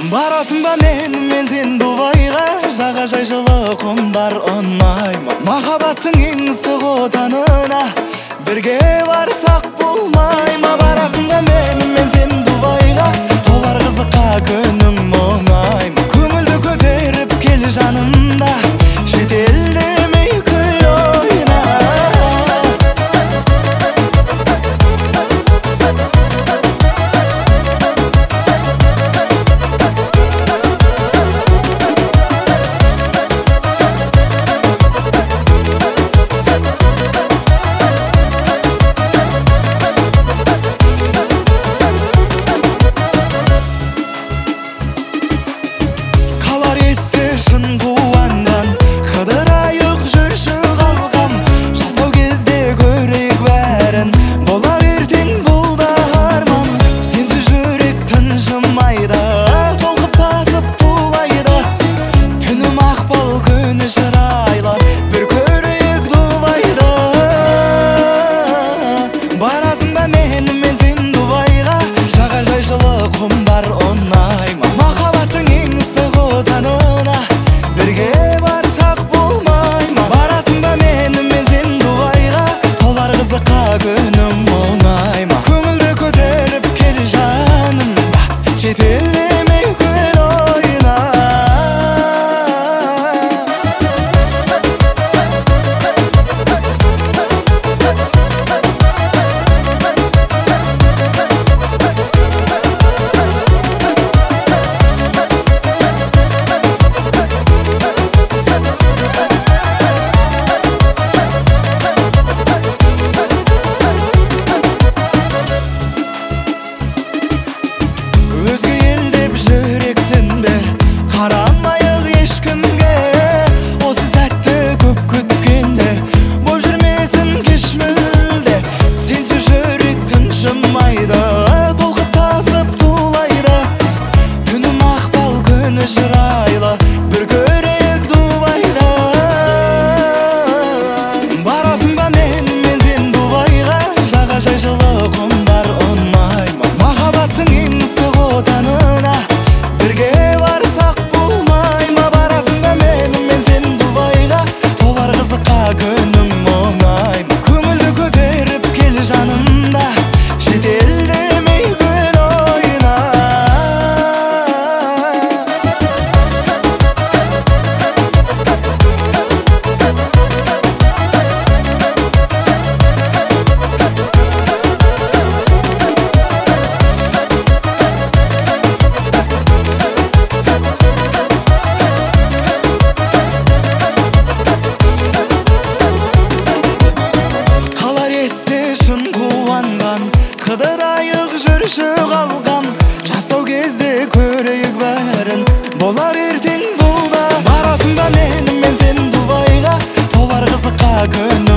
Барасың ба мен сен Дубайға, жағажай жылы құмдар ұнай ма? Махаббаттың ең ыстық отанына бірге барсақ болмай ма? Барасың ба мен сен Дубайға, толар қызыққа күнің мұңай ма? Көңілді көтеріп кел жанымда, шетелде мейкіл ойна. Шын қуанған, қыдырайық жүрші қалған, жастау кезде көрейік бәрін, болар ертең бұл да арман. Сенсіз жүрек тыншымайды, толқып тасып тулайды, түні мақпал күні шырайлы, бір көрейік Дубайды. Барасың ба мен сен Дубайға, жағажай жылы құмдар ұнай ма? Махаббаттың ең ыстық отанына бірге барсақ болмай ма? Барасың ба мен сен Дубайға, толар қызыққа күнім оңай ма? Көңілді көтеріп кел жанымда, шетелде мейкіл ойна. Өзге ел деп жүрексің бе, қарамайық ешкімге. Осы сәтті көп күткенде, боп жүрмесін кеш мүлде. Сенсіз жүрек тыншымайды, толқып тасып тулайды, түні мақпал күні шырайлы, бір көрейік Дубайды. Барасың ба мен сен Дубайға, жағажай жылы құмдар ұнай ма? Махаббаттың ең ыстық отанына бірге барсақ болмай ма? Барасың ба мен сен Дубайға, толар қызыққа күнің оңай ма? Көңілді көтеріп кел жанымда, шетелде мейкіл ойна. Шын қуанған, қыдырайық жүрші қалған, жастау кезде көрейік бәрін, болар ертең бұл да. Барасың ба мен сен Дубайға, толар қызыққа күн